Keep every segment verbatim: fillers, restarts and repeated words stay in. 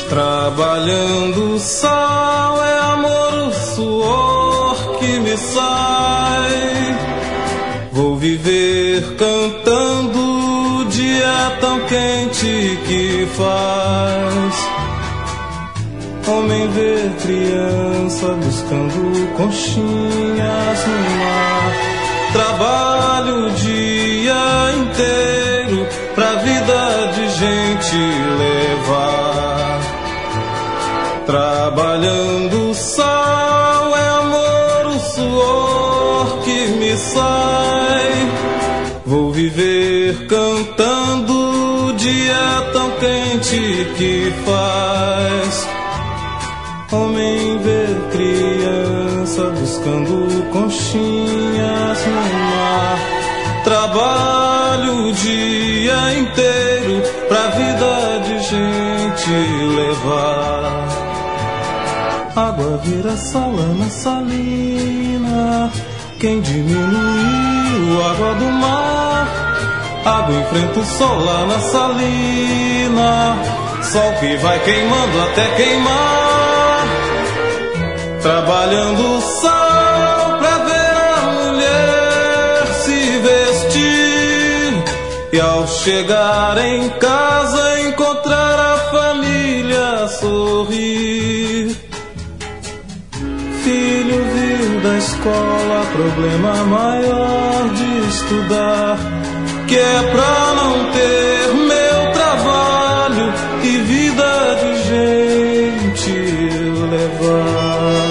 Trabalhando o sal é amor, o suor que me sai. Vou viver cantando o dia tão quente que faz. Homem vê criança buscando conchinhas no mar. Trabalho o dia inteiro pra vida de gente levar. Trabalhando o sal é amor, o suor que me sai. Vou viver cantando o dia tão quente que faz. Homem vê criança buscando conchinhas no mar. Trabalho o dia inteiro pra vida de gente levar. Água vira sal na salina. Quem diminuiu a água do mar? Água enfrenta o sol lá na salina. Sol que vai queimando até queimar. Trabalhando o sal pra ver a mulher se vestir. E ao chegar em casa encontrar a família sorrir. Filho viu da escola problema maior de estudar, que é pra não ter meu trabalho e vida de gente levar.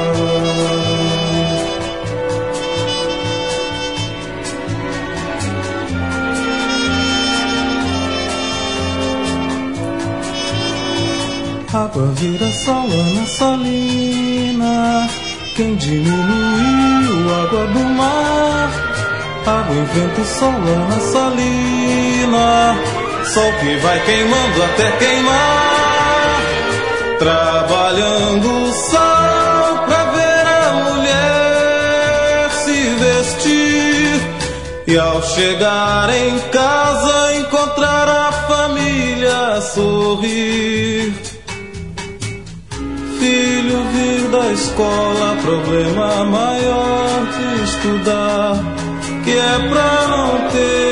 Água vira sal na salina. Quem diminuiu a água do mar? Água enfrenta o sol lá na salina. Sol que vai queimando até queimar. Trabalhando o sal pra ver a mulher se vestir. E ao chegar em casa encontrar a família sorrir. Filho vir da escola, problema maior que estudar, que é pra não ter